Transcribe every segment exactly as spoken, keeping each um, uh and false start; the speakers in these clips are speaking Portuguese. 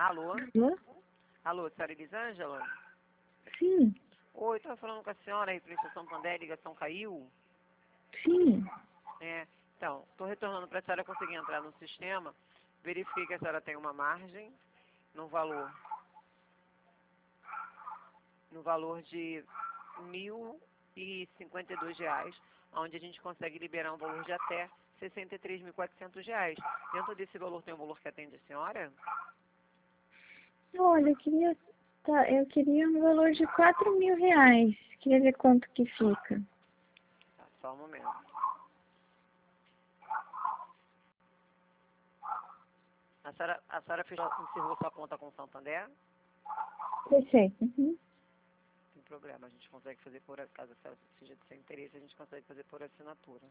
Alô? Alô? Alô, senhora Elisângela? Sim, Oi, estou falando com a senhora, a referência Santander, a ligação caiu? sim. É, então, estou retornando para a senhora conseguir entrar no sistema. Verifique que a senhora tem uma margem no valor, no valor de mil e cinquenta e dois reais, onde a gente consegue liberar um valor de até sessenta e três mil e quatrocentos reais. Dentro desse valor tem um valor que atende a senhora? Olha, eu queria, tá, eu queria um valor de quatro mil reais. Queria ver quanto que fica. Tá, só um momento. A senhora, a senhora fez, encerrou sua conta com o Santander? Perfeito. Uhum. Sem problema, a gente consegue fazer por, caso a senhora seja de seu interesse, a gente consegue fazer por assinatura.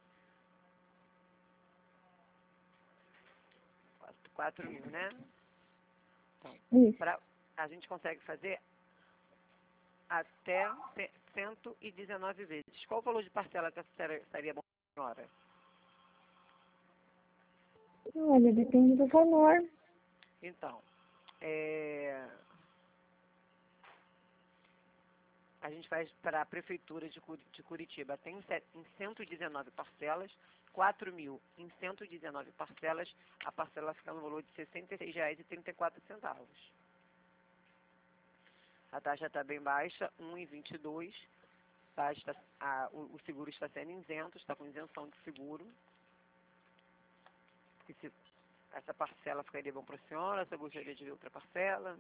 quatro mil, né? Então, Isso. pra, a gente consegue fazer até cento e dezenove vezes. Qual o valor de parcela que a senhora estaria bom para a senhora? Olha, depende do valor. Então, é, a gente faz para a Prefeitura de Curi- de Curitiba, tem em set- em cento e dezenove parcelas, quatro mil em cento e dezenove parcelas, a parcela fica no valor de sessenta e seis reais e trinta e quatro centavos. A taxa está bem baixa, um vírgula vinte e dois. Tá? Está, a, o, o seguro está sendo isento, está com isenção de seguro. E se essa parcela ficaria bom para a senhora, você gostaria de ver outra parcela?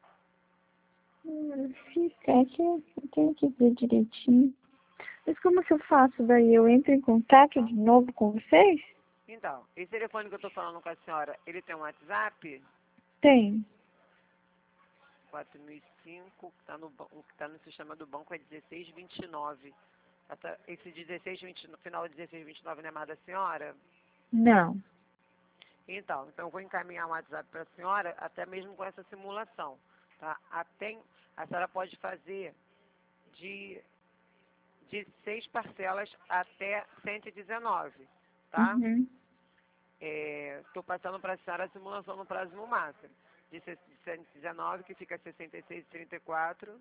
Hum, fica, é que eu tenho que ver direitinho. Mas como que eu faço daí? Eu entro em contato de novo com vocês? Então, esse telefone que eu estou falando com a senhora, ele tem um WhatsApp? Tem. quatro mil e cinco, que está no, ban- o que tá no sistema do banco é dezesseis vinte e nove. Essa- Esse dezesseis vinte, no final de dezesseis vinte e nove não é mais da senhora? Não. Então, então eu vou encaminhar um WhatsApp para a senhora, até mesmo com essa simulação. Tá? Até, a senhora pode fazer de, de seis parcelas até cento e dezenove, tá? Uhum. Estou passando para a senhora a simulação no prazo no máximo. De se- de cento e dezenove, que fica sessenta e seis e trinta e quatro,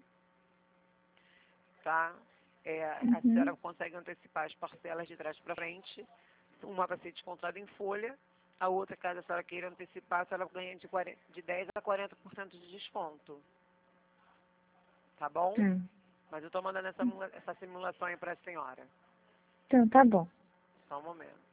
tá? É, a Uhum. senhora consegue antecipar as parcelas de trás para frente. Uma vai ser descontada em folha, a outra, caso a senhora queira antecipar, a senhora ganha de, quarenta, de dez a quarenta por cento de desconto. Tá bom? Tá. Mas eu estou mandando essa, mula- essa simulação aí para a senhora. Então, tá bom. Só um momento.